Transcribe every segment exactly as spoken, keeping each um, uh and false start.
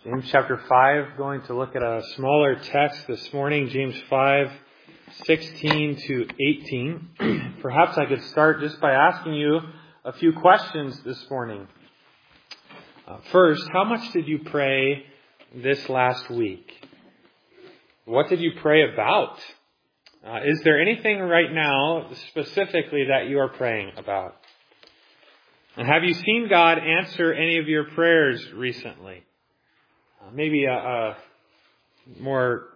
James chapter five, going to look at a smaller text this morning, James five, sixteen to eighteen. Perhaps I could start just by asking you a few questions this morning. Uh, first, how much did you pray this last week? What did you pray about? Uh, is there anything right now specifically that you are praying about? And have you seen God answer any of your prayers recently? Uh, maybe a, a more,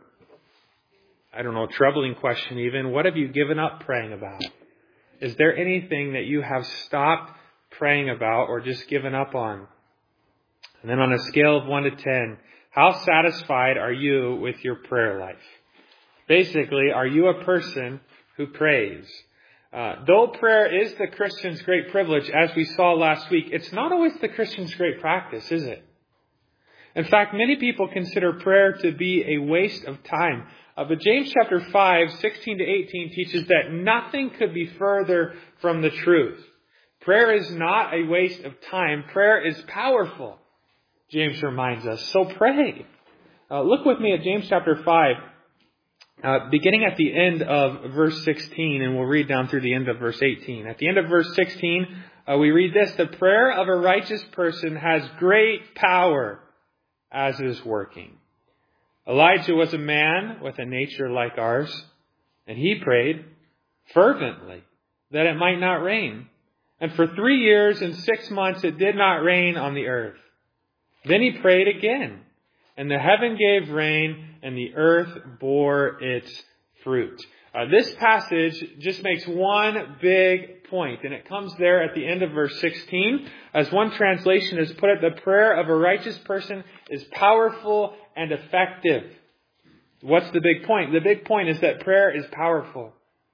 I don't know, troubling question even. What have you given up praying about? Is there anything that you have stopped praying about or just given up on? And then on a scale of one to ten, how satisfied are you with your prayer life? Basically, are you a person who prays? Uh, though prayer is the Christian's great privilege, as we saw last week, it's not always the Christian's great practice, is it? In fact, many people consider prayer to be a waste of time. Uh, but James chapter five, sixteen to eighteen teaches that nothing could be further from the truth. Prayer is not a waste of time. Prayer is powerful, James reminds us. So pray. Uh, look with me at James chapter five, uh, beginning at the end of verse sixteen, and we'll read down through the end of verse eighteen. At the end of verse sixteen, uh, we read this: "The prayer of a righteous person has great power as it is working. Elijah was a man with a nature like ours, and he prayed fervently that it might not rain. And for three years and six months it did not rain on the earth. Then he prayed again, and the heaven gave rain, and the earth bore its fruit." Uh, this passage just makes one big point, and it comes there at the end of verse sixteen. As one translation has put it, the prayer of a righteous person is powerful and effective. What's the big point? The big point is that prayer is powerful.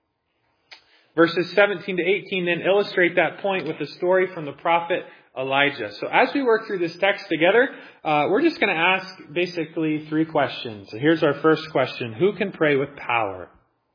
Verses seventeen to eighteen then illustrate that point with the story from the prophet Elijah. So as we work through this text together, uh, we're just going to ask basically three questions. So here's our first question. Who can pray with power?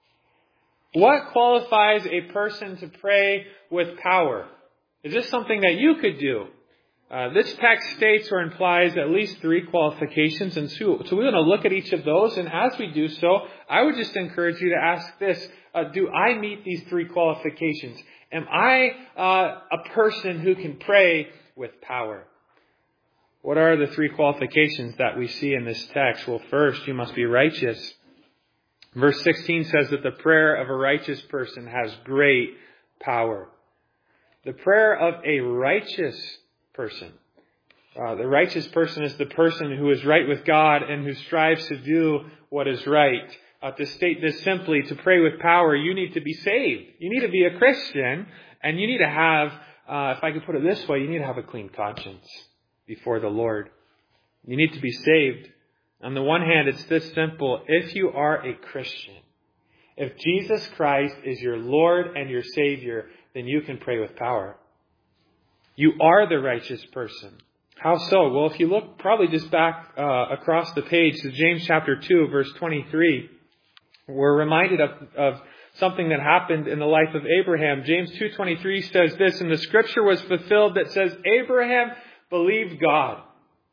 What qualifies a person to pray with power? Is this something that you could do? Uh, this text states or implies at least three qualifications, and so, so we're going to look at each of those. And as we do so, I would just encourage you to ask this: uh, do I meet these three qualifications? Am I uh, a person who can pray with power? What are the three qualifications that we see in this text? Well, first, you must be righteous. Verse sixteen says that the prayer of a righteous person has great power. The prayer of a righteous person. Uh, the righteous person is the person who is right with God and who strives to do what is right. Uh, to state this simply, to pray with power, you need to be saved. You need to be a Christian, and you need to have, uh, if I could put it this way, you need to have a clean conscience before the Lord. You need to be saved. On the one hand, it's this simple. If you are a Christian, if Jesus Christ is your Lord and your Savior, then you can pray with power. You are the righteous person. How so? Well, if you look probably just back uh, across the page to James chapter two, verse twenty-three, we're reminded of, of something that happened in the life of Abraham. James two twenty-three says this: "And the scripture was fulfilled that says, Abraham believed God,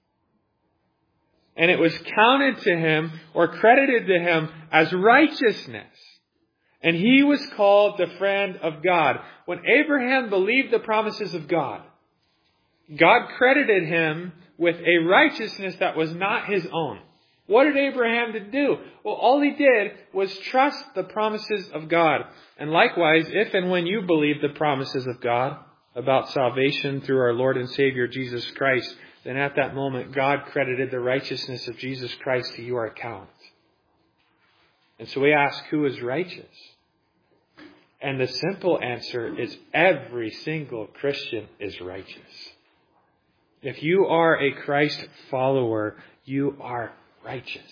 and it was counted to him," or credited to him, "as righteousness. And he was called the friend of God." When Abraham believed the promises of God, God credited him with a righteousness that was not his own. What did Abraham do? Well, all he did was trust the promises of God. And likewise, if and when you believe the promises of God about salvation through our Lord and Savior Jesus Christ, then at that moment, God credited the righteousness of Jesus Christ to your account. And so we ask, who is righteous? And the simple answer is every single Christian is righteous. If you are a Christ follower, you are righteous.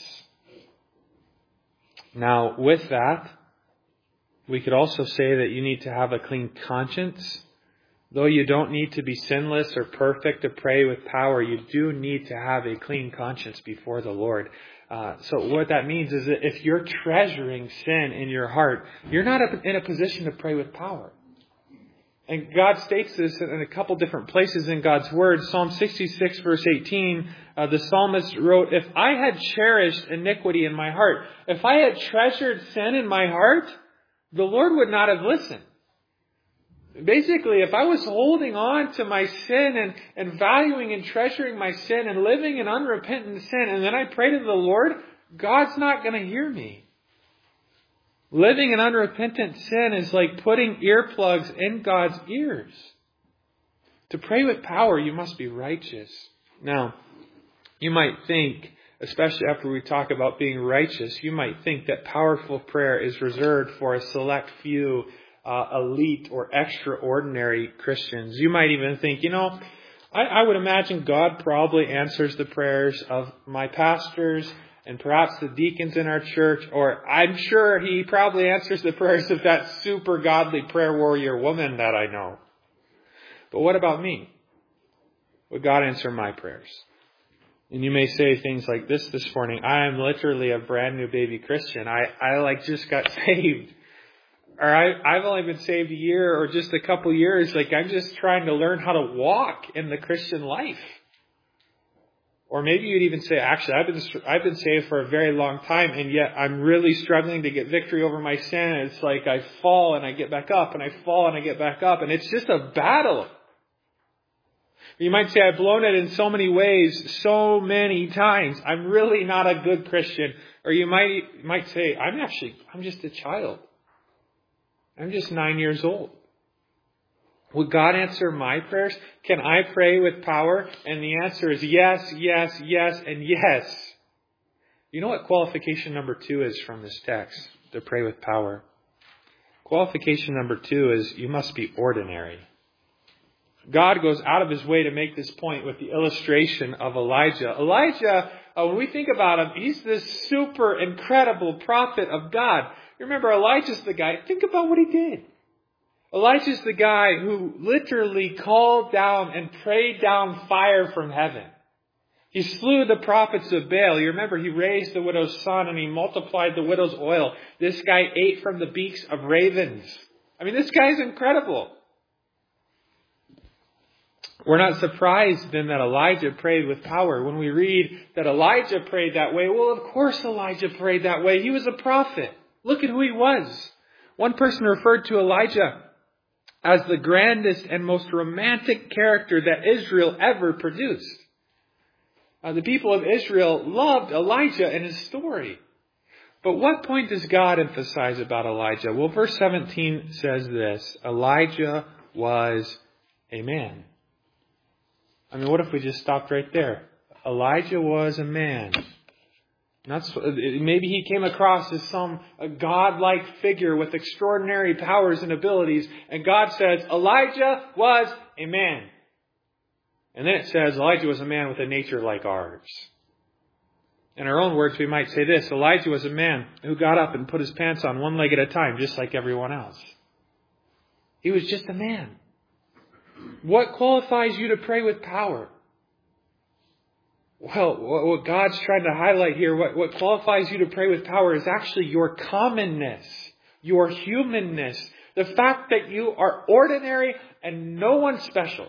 Now, with that, we could also say that you need to have a clean conscience. Though you don't need to be sinless or perfect to pray with power, you do need to have a clean conscience before the Lord. Uh, so what that means is that if you're treasuring sin in your heart, you're not in a position to pray with power. And God states this in a couple different places in God's Word. Psalm sixty-six, verse eighteen, uh, the psalmist wrote, "If I had cherished iniquity in my heart, if I had treasured sin in my heart, the Lord would not have listened." Basically, if I was holding on to my sin and, and valuing and treasuring my sin and living in unrepentant sin, and then I pray to the Lord, God's not going to hear me. Living in unrepentant sin is like putting earplugs in God's ears. To pray with power, you must be righteous. Now, you might think, especially after we talk about being righteous, you might think that powerful prayer is reserved for a select few uh, elite or extraordinary Christians. You might even think, you know, I, I would imagine God probably answers the prayers of my pastors and perhaps the deacons in our church, or I'm sure He probably answers the prayers of that super godly prayer warrior woman that I know. But what about me? Would God answer my prayers? And you may say things like this this morning: I am literally a brand new baby Christian. I, I like just got saved. Or I, I've only been saved a year or just a couple years. Like I'm just trying to learn how to walk in the Christian life. Or maybe you'd even say, actually, I've been I've been saved for a very long time, and yet I'm really struggling to get victory over my sin. It's like I fall and I get back up, and I fall and I get back up, and it's just a battle. You might say, I've blown it in so many ways, so many times. I'm really not a good Christian. Or you might might say, I'm actually, I'm just a child. I'm just nine years old. Would God answer my prayers? Can I pray with power? And the answer is yes, yes, yes, and yes. You know what qualification number two is from this text to pray with power? Qualification number two is you must be ordinary. God goes out of His way to make this point with the illustration of Elijah. Elijah, uh, when we think about him, he's this super incredible prophet of God. You remember, Elijah's the guy. Think about what he did. Elijah's the guy who literally called down and prayed down fire from heaven. He slew the prophets of Baal. You remember, he raised the widow's son and he multiplied the widow's oil. This guy ate from the beaks of ravens. I mean, this guy's incredible. We're not surprised then that Elijah prayed with power. When we read that Elijah prayed that way, well, of course Elijah prayed that way. He was a prophet. Look at who he was. One person referred to Elijah as the grandest and most romantic character that Israel ever produced. Uh, the people of Israel loved Elijah and his story. But what point does God emphasize about Elijah? Well, verse seventeen says this: Elijah was a man. I mean, what if we just stopped right there? Elijah was a man. Not so, maybe he came across as some a godlike figure with extraordinary powers and abilities, and God says Elijah was a man. And then it says Elijah was a man with a nature like ours. In our own words, we might say this: Elijah was a man who got up and put his pants on one leg at a time, just like everyone else. He was just a man. What qualifies you to pray with power? Well, what God's trying to highlight here, what, what qualifies you to pray with power is actually your commonness, your humanness, the fact that you are ordinary and no one special.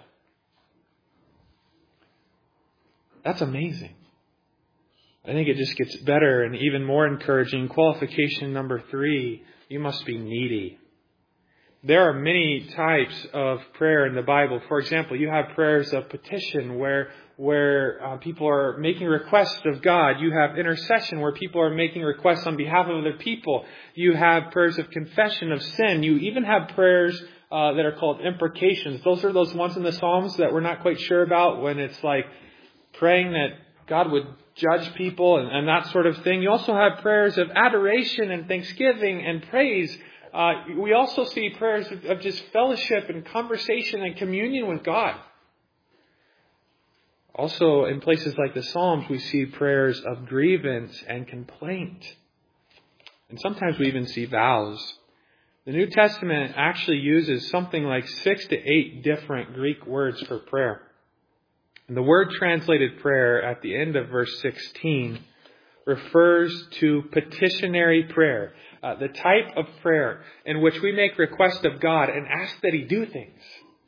That's amazing. I think it just gets better and even more encouraging. Qualification number three, you must be needy. There are many types of prayer in the Bible. For example, you have prayers of petition where where uh, people are making requests of God. You have intercession where people are making requests on behalf of other people. You have prayers of confession of sin. You even have prayers uh, that are called imprecations. Those are those ones in the Psalms that we're not quite sure about, when it's like praying that God would judge people and, and that sort of thing. You also have prayers of adoration and thanksgiving and praise. Uh, we also see prayers of, of just fellowship and conversation and communion with God. Also, in places like the Psalms, we see prayers of grievance and complaint. And sometimes we even see vows. The New Testament actually uses something like six to eight different Greek words for prayer. And the word translated prayer at the end of verse sixteen refers to petitionary prayer, uh, the type of prayer in which we make request of God and ask that He do things.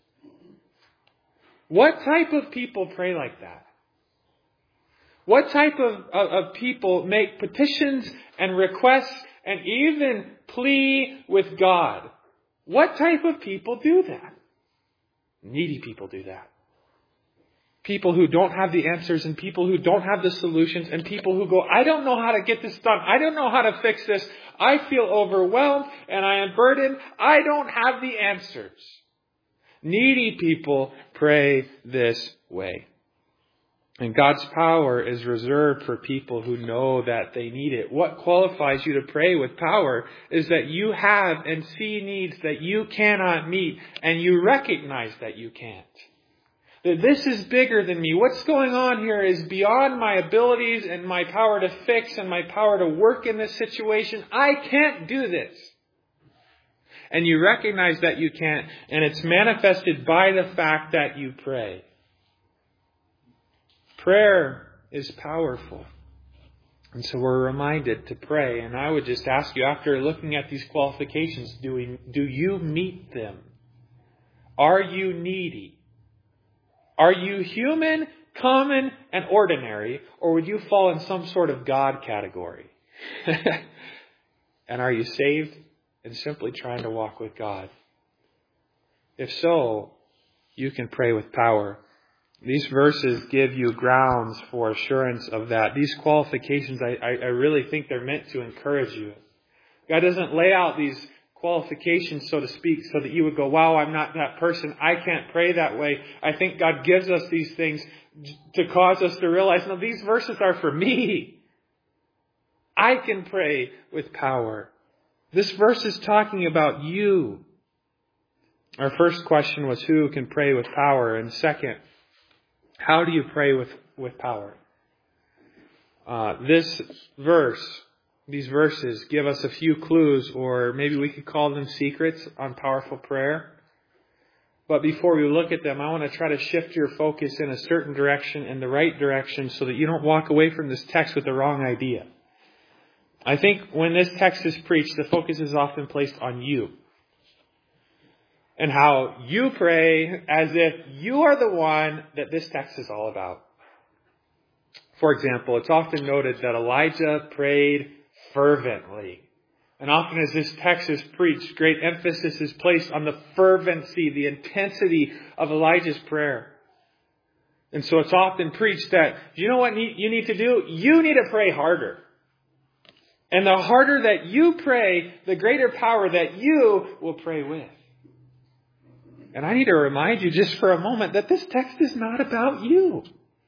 What type of people pray like that? What type of, of, of people make petitions and requests and even plea with God? What type of people do that? Needy people do that. People who don't have the answers and people who don't have the solutions and people who go, I don't know how to get this done. I don't know how to fix this. I feel overwhelmed and I am burdened. I don't have the answers. Needy people pray this way. And God's power is reserved for people who know that they need it. What qualifies you to pray with power is that you have and see needs that you cannot meet and you recognize that you can't. That this is bigger than me. What's going on here is beyond my abilities and my power to fix and my power to work in this situation. I can't do this. And you recognize that you can't, and it's manifested by the fact that you pray. Prayer is powerful. And so we're reminded to pray. And I would just ask you, after looking at these qualifications, do we, do you meet them? Are you needy? Are you human, common, and ordinary? Or would you fall in some sort of God category? And are you saved and simply trying to walk with God? If so, you can pray with power. These verses give you grounds for assurance of that. These qualifications, I, I, I really think they're meant to encourage you. God doesn't lay out these qualifications, so to speak, so that you would go, wow, I'm not that person. I can't pray that way. I think God gives us these things to cause us to realize, no, these verses are for me. I can pray with power. This verse is talking about you. Our first question was, who can pray with power? And second, how do you pray with, with power? Uh, this verse, these verses give us a few clues, or maybe we could call them secrets on powerful prayer. But before we look at them, I want to try to shift your focus in a certain direction, in the right direction, so that you don't walk away from this text with the wrong idea. I think when this text is preached, the focus is often placed on you. And how you pray as if you are the one that this text is all about. For example, it's often noted that Elijah prayed fervently. And often as this text is preached, great emphasis is placed on the fervency, the intensity of Elijah's prayer. And so it's often preached that, you know what you need to do? You need to pray harder. And the harder that you pray, the greater power that you will pray with. And I need to remind you just for a moment that this text is not about you.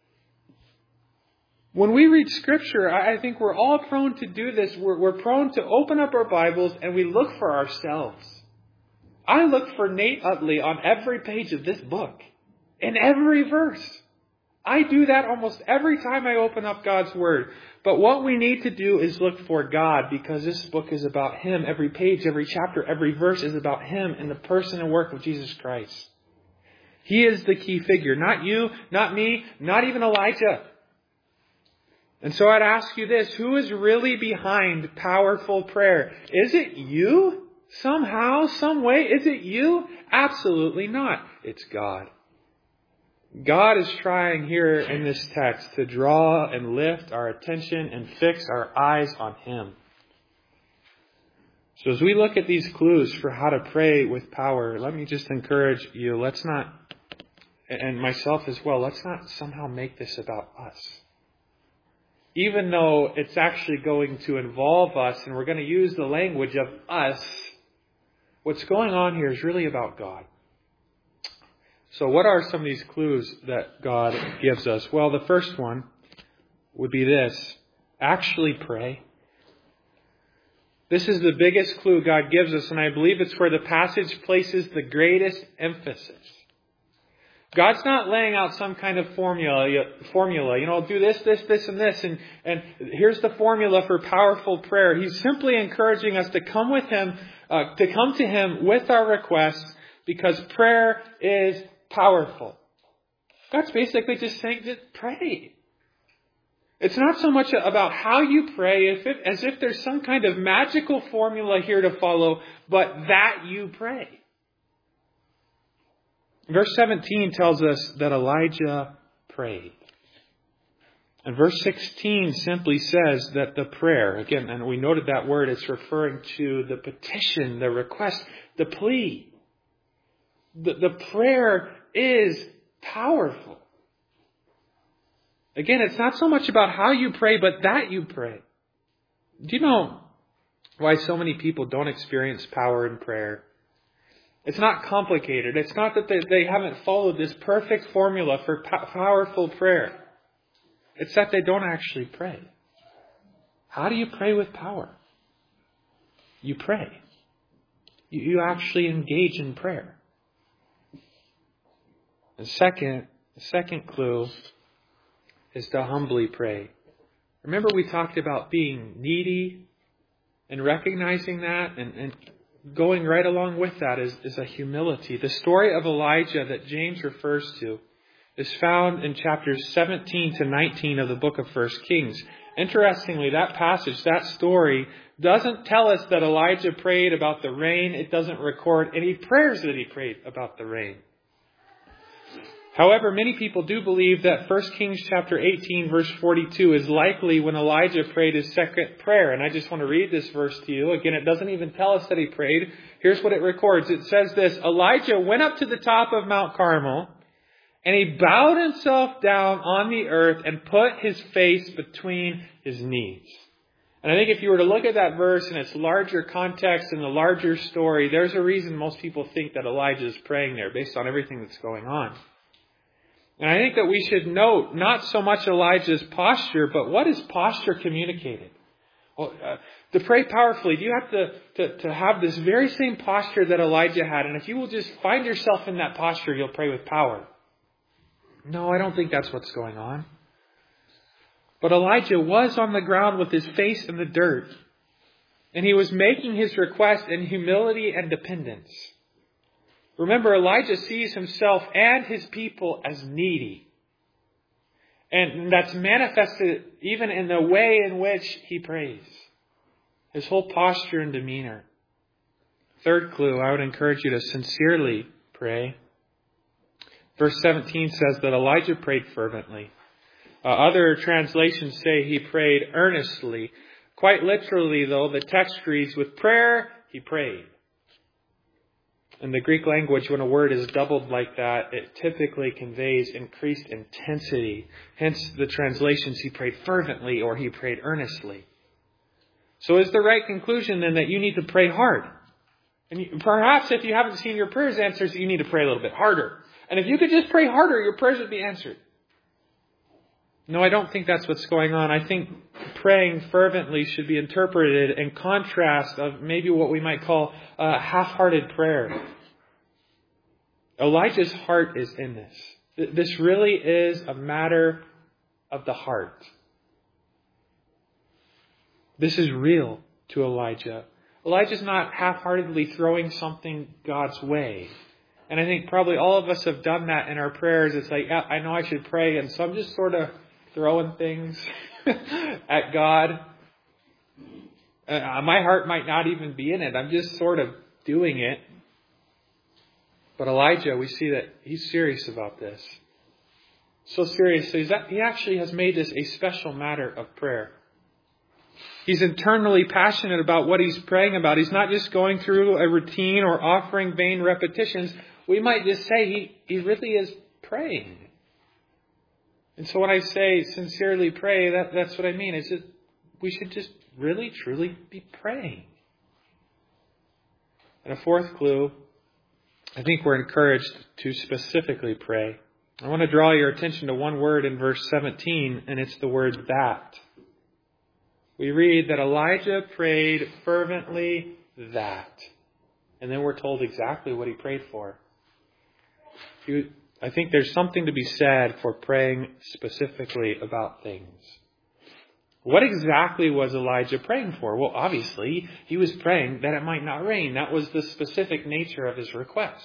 When we read Scripture, I think we're all prone to do this. We're, we're prone to open up our Bibles and we look for ourselves. I look for Nate Utley on every page of this book, in every verse. I do that almost every time I open up God's Word. But what we need to do is look for God, because this book is about Him. Every page, every chapter, every verse is about Him and the person and work of Jesus Christ. He is the key figure. Not you, not me, not even Elijah. And so I'd ask you this, who is really behind powerful prayer? Is it you? Somehow, some way? Is it you? Absolutely not. It's God. God is trying here in this text to draw and lift our attention and fix our eyes on Him. So as we look at these clues for how to pray with power, let me just encourage you, let's not, and myself as well, let's not somehow make this about us. Even though it's actually going to involve us and we're going to use the language of us, what's going on here is really about God. So what are some of these clues that God gives us? Well, the first one would be this. Actually pray. This is the biggest clue God gives us, and I believe it's where the passage places the greatest emphasis. God's not laying out some kind of formula, formula, you know, do this, this, this, and this, and, and here's the formula for powerful prayer. He's simply encouraging us to come with Him, uh, to come to Him with our requests, because prayer is powerful. God's basically just saying, just pray. It's not so much about how you pray if it, as if there's some kind of magical formula here to follow, but that you pray. Verse seventeen tells us that Elijah prayed. And verse sixteen simply says that the prayer, again, and we noted that word, it's referring to the petition, the request, the plea. The, the prayer is powerful. Again, it's not so much about how you pray, but that you pray. Do you know why so many people don't experience power in prayer? It's not complicated. It's not that they, they haven't followed this perfect formula for po- powerful prayer. It's that they don't actually pray. How do you pray with power? You pray. You, you actually engage in prayer. And second, the second clue is to humbly pray. Remember we talked about being needy and recognizing that and, and going right along with that is, is a humility. The story of Elijah that James refers to is found in chapters seventeen to nineteen of the book of First Kings. Interestingly, that passage, that story, doesn't tell us that Elijah prayed about the rain. It doesn't record any prayers that he prayed about the rain. However, many people do believe that First Kings chapter eighteen, verse forty-two is likely when Elijah prayed his second prayer. And I just want to read this verse to you. Again, it doesn't even tell us that he prayed. Here's what it records. It says this: Elijah went up to the top of Mount Carmel, and he bowed himself down on the earth and put his face between his knees. And I think if you were to look at that verse in its larger context and the larger story, there's a reason most people think that Elijah is praying there based on everything that's going on. And I think that we should note not so much Elijah's posture, but what his posture communicated. Well, uh, to pray powerfully, you have to, to, to have this very same posture that Elijah had. And if you will just find yourself in that posture, you'll pray with power. No, I don't think that's what's going on. But Elijah was on the ground with his face in the dirt. And he was making his request in humility and dependence. Remember, Elijah sees himself and his people as needy. And that's manifested even in the way in which he prays. His whole posture and demeanor. Third clue, I would encourage you to sincerely pray. Verse seventeen says that Elijah prayed fervently. Uh, other translations say he prayed earnestly. Quite literally, though, the text reads, with prayer, he prayed. In the Greek language, when a word is doubled like that, it typically conveys increased intensity. Hence the translations, he prayed fervently or he prayed earnestly. So is the right conclusion then that you need to pray hard? And you, perhaps if you haven't seen your prayers answered, you need to pray a little bit harder. And if you could just pray harder, your prayers would be answered. No, I don't think that's what's going on. I think praying fervently should be interpreted in contrast of maybe what we might call a half-hearted prayer. Elijah's heart is in this. This really is a matter of the heart. This is real to Elijah. Elijah's not half-heartedly throwing something God's way. And I think probably all of us have done that in our prayers. It's like, yeah, I know I should pray, and so I'm just sort of throwing things at God. Uh, my heart might not even be in it. I'm just sort of doing it. But Elijah, we see that he's serious about this. So serious, so he's, he actually has made this a special matter of prayer. He's internally passionate about what he's praying about. He's not just going through a routine or offering vain repetitions. We might just say he, he really is praying. And so when I say sincerely pray, that, that's what I mean. Is that we should just really, truly be praying. And a fourth clue, I think we're encouraged to specifically pray. I want to draw your attention to one word in verse seventeen, and it's the word that. We read that Elijah prayed fervently that. And then we're told exactly what he prayed for. He, I think there's something to be said for praying specifically about things. What exactly was Elijah praying for? Well, obviously, he was praying that it might not rain. That was the specific nature of his request.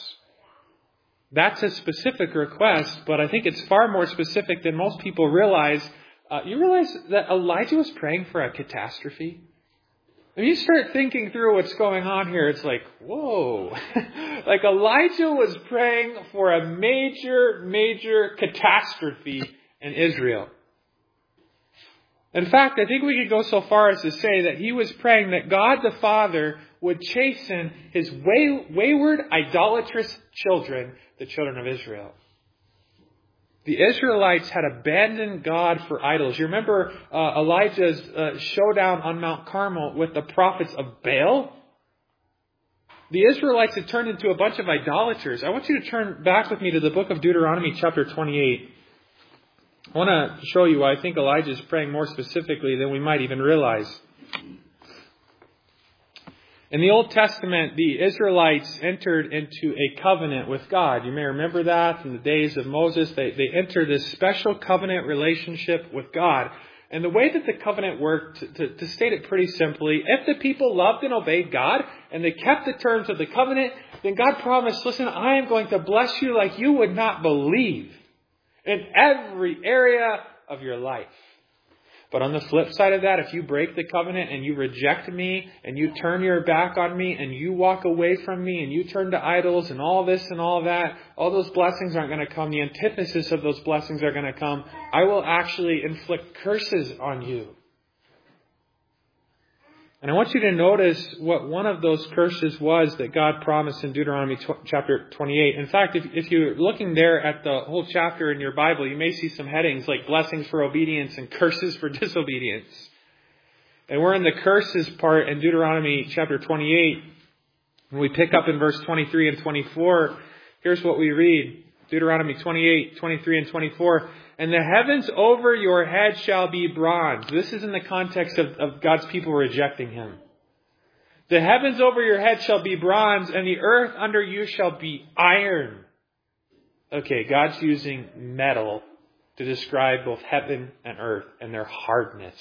That's a specific request, but I think it's far more specific than most people realize Uh, you realize that Elijah was praying for a catastrophe? When you start thinking through what's going on here, it's like, whoa. Like Elijah was praying for a major, major catastrophe in Israel. In fact, I think we could go so far as to say that he was praying that God the Father would chasten his way, wayward, idolatrous children, the children of Israel. The Israelites had abandoned God for idols. You remember uh, Elijah's uh, showdown on Mount Carmel with the prophets of Baal? The Israelites had turned into a bunch of idolaters. I want you to turn back with me to the book of Deuteronomy chapter twenty-eight. I want to show you why I think Elijah is praying more specifically than we might even realize. In the Old Testament, the Israelites entered into a covenant with God. You may remember that in the days of Moses. They, they entered this special covenant relationship with God. And the way that the covenant worked, to, to, to state it pretty simply, if the people loved and obeyed God and they kept the terms of the covenant, then God promised, listen, I am going to bless you like you would not believe in every area of your life. But on the flip side of that, if you break the covenant and you reject me and you turn your back on me and you walk away from me and you turn to idols and all this and all that, all those blessings aren't going to come. The antithesis of those blessings are going to come. I will actually inflict curses on you. And I want you to notice what one of those curses was that God promised in Deuteronomy chapter twenty-eight. In fact, if, if you're looking there at the whole chapter in your Bible, you may see some headings like blessings for obedience and curses for disobedience. And we're in the curses part in Deuteronomy chapter twenty-eight. When we pick up in verse twenty-three and twenty-four, here's what we read. Deuteronomy twenty-eight, twenty-three and twenty-four. And the heavens over your head shall be bronze. This is in the context of, of God's people rejecting Him. The heavens over your head shall be bronze, and the earth under you shall be iron. Okay, God's using metal to describe both heaven and earth and their hardness.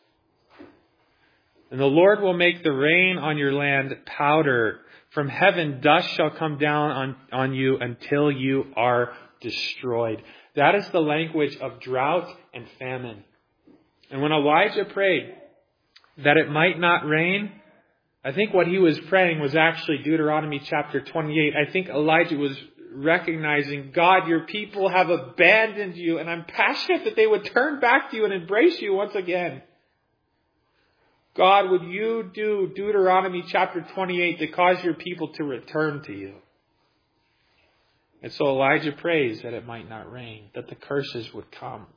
And the Lord will make the rain on your land powder. From heaven dust shall come down on, on you until you are destroyed. That is the language of drought and famine. And when Elijah prayed that it might not rain, I think what he was praying was actually Deuteronomy chapter twenty-eight. I think Elijah was recognizing, God, your people have abandoned you, and I'm passionate that they would turn back to you and embrace you once again. God, would you do Deuteronomy chapter twenty-eight to cause your people to return to you? And so Elijah prays that it might not rain, that the curses would come.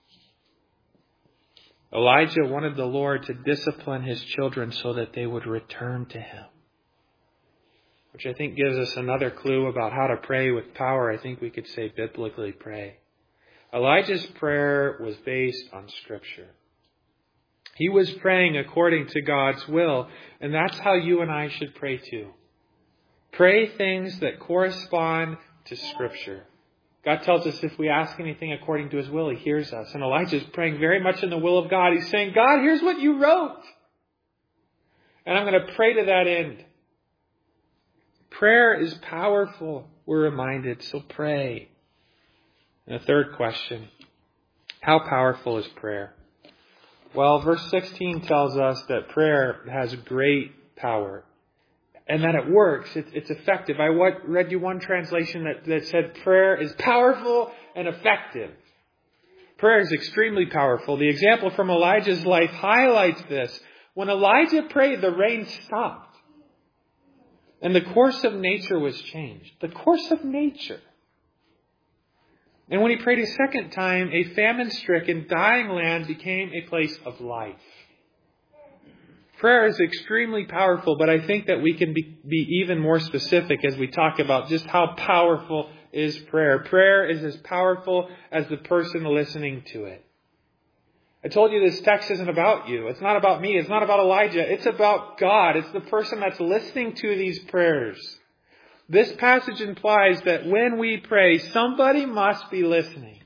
Elijah wanted the Lord to discipline his children so that they would return to Him. Which I think gives us another clue about how to pray with power. I think we could say biblically pray. Elijah's prayer was based on Scripture. He was praying according to God's will, and that's how you and I should pray too. Pray things that correspond to Scripture. God tells us if we ask anything according to His will, He hears us. And Elijah is praying very much in the will of God. He's saying, God, here's what you wrote. And I'm going to pray to that end. Prayer is powerful, we're reminded, so pray. And the third question, how powerful is prayer? Well, verse sixteen tells us that prayer has great power. And that it works. It, it's effective. I read you one translation that, that said prayer is powerful and effective. Prayer is extremely powerful. The example from Elijah's life highlights this. When Elijah prayed, the rain stopped. And the course of nature was changed. The course of nature. And when he prayed a second time, a famine-stricken, dying land became a place of life. Prayer is extremely powerful, but I think that we can be, be even more specific as we talk about just how powerful is prayer. Prayer is as powerful as the person listening to it. I told you this text isn't about you. It's not about me. It's not about Elijah. It's about God. It's the person that's listening to these prayers. This passage implies that when we pray, somebody must be listening.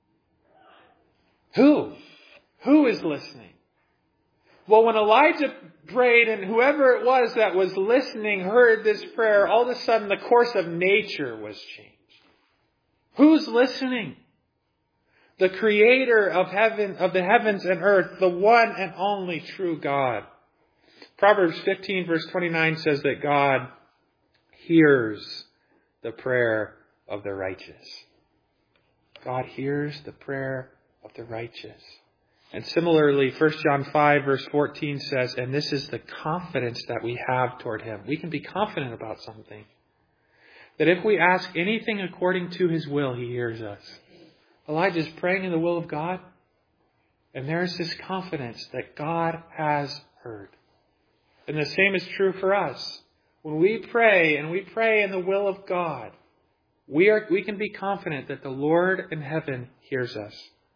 Who? Who is listening? Well, when Elijah prayed and whoever it was that was listening heard this prayer, all of a sudden the course of nature was changed. Who's listening? the creator of heaven, of the heavens and earth, the one and only true God. Proverbs fifteen verse twenty-nine says that God hears the prayer of the righteous. God hears the prayer of the righteous. And similarly, First John five verse fourteen says, and this is the confidence that we have toward Him. We can be confident about something. That if we ask anything according to His will, He hears us. Elijah is praying in the will of God. And there's this confidence that God has heard. And the same is true for us. When we pray and we pray in the will of God, we are we can be confident that the Lord in heaven hears us.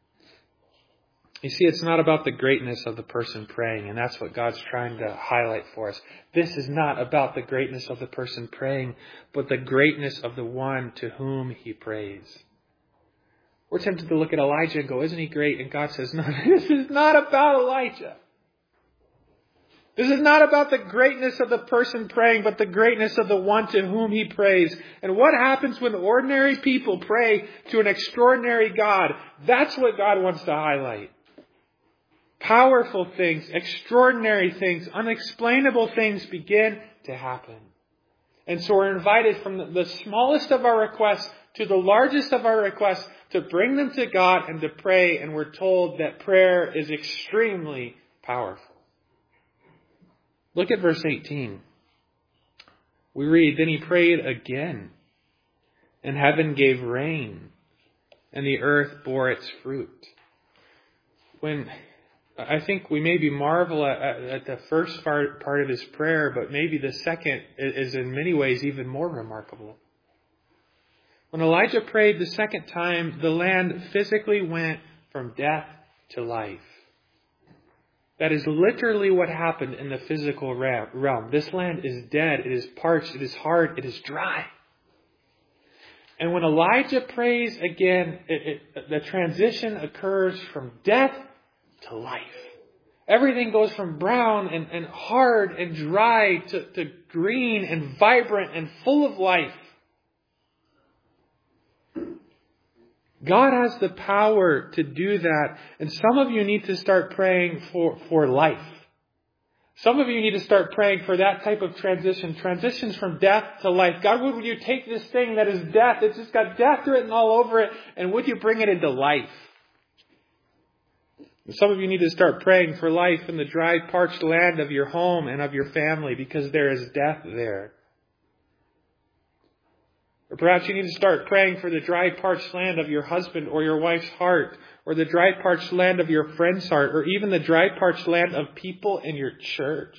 You see, it's not about the greatness of the person praying, and that's what God's trying to highlight for us. This is not about the greatness of the person praying, but the greatness of the one to whom he prays. We're tempted to look at Elijah and go, isn't he great? And God says, no, this is not about Elijah. This is not about the greatness of the person praying, but the greatness of the one to whom he prays. And what happens when ordinary people pray to an extraordinary God? That's what God wants to highlight. Powerful things, extraordinary things, unexplainable things begin to happen. And so we're invited from the smallest of our requests to the largest of our requests to bring them to God and to pray. And we're told that prayer is extremely powerful. Look at verse eighteen. We read, then he prayed again, and heaven gave rain, and the earth bore its fruit. When I think we maybe marvel at, at the first part, part of his prayer, but maybe the second is in many ways even more remarkable. When Elijah prayed the second time, the land physically went from death to life. That is literally what happened in the physical realm. This land is dead. It is parched. It is hard. It is dry. And when Elijah prays again, it, it, the transition occurs from death to life. Everything goes from brown and, and hard and dry to, to green and vibrant and full of life. God has the power to do that. And some of you need to start praying for, for life. Some of you need to start praying for that type of transition. Transitions from death to life. God, would you take this thing that is death? It's just got death written all over it. And would you bring it into life? Some of you need to start praying for life in the dry, parched land of your home and of your family because there is death there. Or perhaps you need to start praying for the dry, parched land of your husband or your wife's heart, or the dry, parched land of your friend's heart, or even the dry, parched land of people in your church,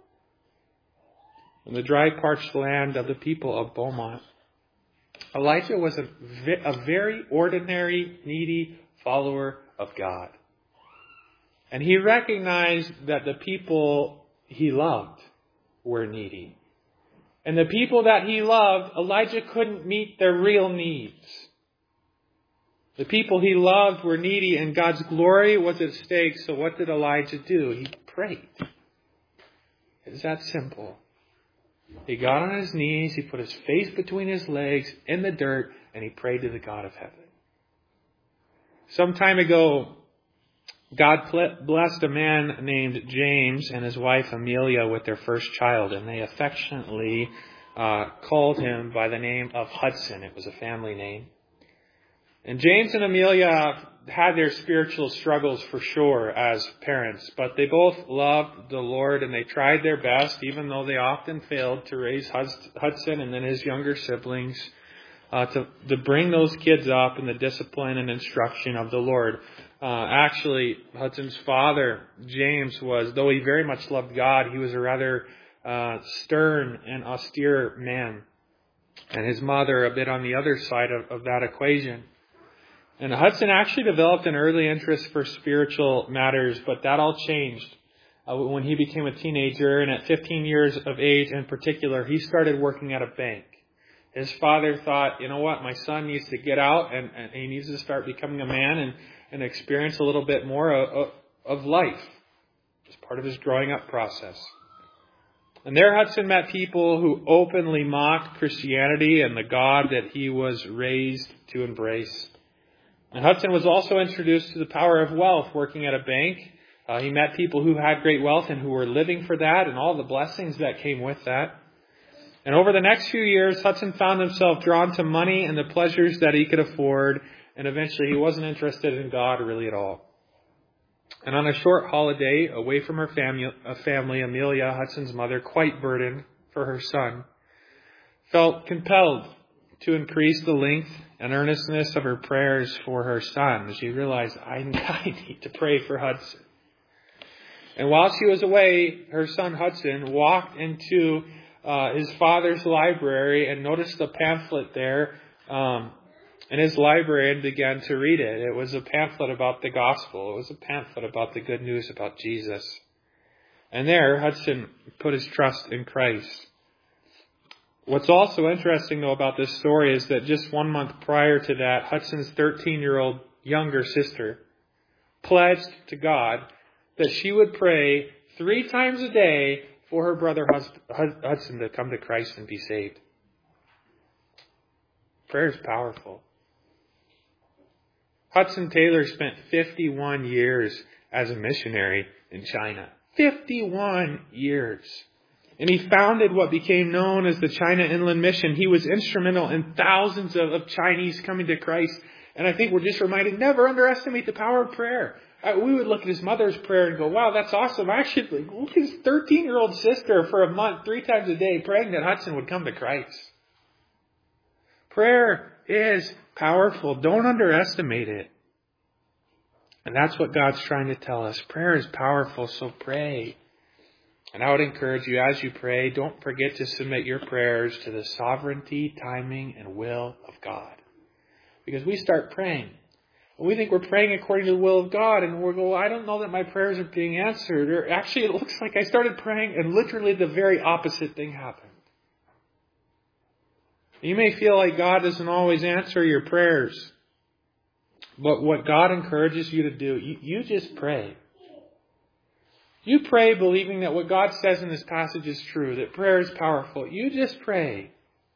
and the dry, parched land of the people of Beaumont. Elijah was a, a very ordinary, needy follower of God. And he recognized that the people he loved were needy. And the people that he loved, Elijah couldn't meet their real needs. The people he loved were needy and God's glory was at stake. So what did Elijah do? He prayed. It's that simple. He got on his knees, he put his face between his legs in the dirt, and he prayed to the God of heaven. Some time ago, God blessed a man named James and his wife Amelia with their first child, and they affectionately uh, called him by the name of Hudson. It was a family name. And James and Amelia had their spiritual struggles for sure as parents, but they both loved the Lord and they tried their best, even though they often failed, to raise Hudson and then his younger siblings, uh, to, to bring those kids up in the discipline and instruction of the Lord. Uh, actually, Hudson's father, James, was, though he very much loved God, he was a rather uh, stern and austere man. And his mother, a bit on the other side of, of that equation. And Hudson actually developed an early interest for spiritual matters, but that all changed uh, when he became a teenager. And at fifteen years of age in particular, he started working at a bank. His father thought, you know what, my son needs to get out and, and he needs to start becoming a man and and experience a little bit more of, of life as part of his growing up process. And there Hudson met people who openly mocked Christianity and the God that he was raised to embrace. And Hudson was also introduced to the power of wealth working at a bank. Uh, he met people who had great wealth and who were living for that and all the blessings that came with that. And over the next few years, Hudson found himself drawn to money and the pleasures that he could afford. And eventually he wasn't interested in God really at all. And on a short holiday away from her family, family, Amelia, Hudson's mother, quite burdened for her son, felt compelled to increase the length and earnestness of her prayers for her son. She realized, I, I need to pray for Hudson. And while she was away, her son Hudson walked into uh, his father's library and noticed a pamphlet there um, in his library and began to read it. It was a pamphlet about the gospel. It was a pamphlet about the good news about Jesus. And there, Hudson put his trust in Christ. What's also interesting, though, about this story is that just one month prior to that, Hudson's thirteen-year-old younger sister pledged to God that she would pray three times a day for her brother Hudson to come to Christ and be saved. Prayer is powerful. Hudson Taylor spent fifty-one years as a missionary in China. fifty-one years. And he founded what became known as the China Inland Mission. He was instrumental in thousands of, of Chinese coming to Christ. And I think we're just reminded, never underestimate the power of prayer. Uh, we would look at his mother's prayer and go, wow, that's awesome. I should look at his thirteen-year-old sister for a month, three times a day, praying that Hudson would come to Christ. Prayer is powerful. Don't underestimate it. And that's what God's trying to tell us. Prayer is powerful, so pray. And I would encourage you, as you pray, don't forget to submit your prayers to the sovereignty, timing, and will of God. Because we start praying. And we think we're praying according to the will of God. And we're going, well, I don't know that my prayers are being answered. Or actually, it looks like I started praying and literally the very opposite thing happened. You may feel like God doesn't always answer your prayers. But what God encourages you to do, you, you just pray. You pray believing that what God says in this passage is true, that prayer is powerful. You just pray.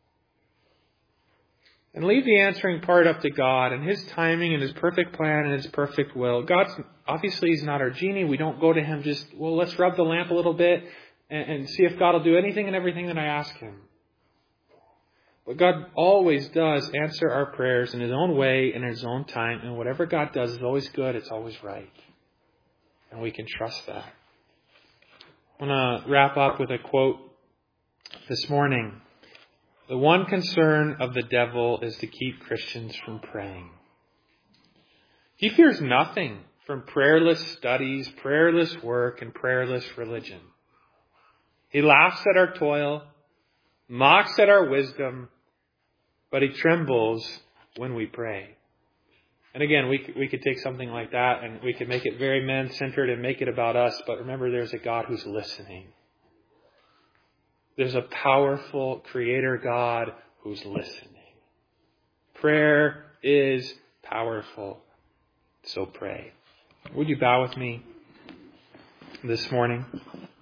And leave the answering part up to God and His timing and His perfect plan and His perfect will. God, obviously, He's not our genie. We don't go to Him just, well, let's rub the lamp a little bit and, and see if God will do anything and everything that I ask Him. But God always does answer our prayers in His own way, in His own time. And whatever God does is always good. It's always right. And we can trust that. I want to wrap up with a quote this morning. The one concern of the devil is to keep Christians from praying. He fears nothing from prayerless studies, prayerless work, and prayerless religion. He laughs at our toil, mocks at our wisdom, but he trembles when we pray. And again, we we could take something like that and we could make it very man-centered and make it about us. But remember, there's a God who's listening. There's a powerful Creator God who's listening. Prayer is powerful. So pray. Would you bow with me this morning?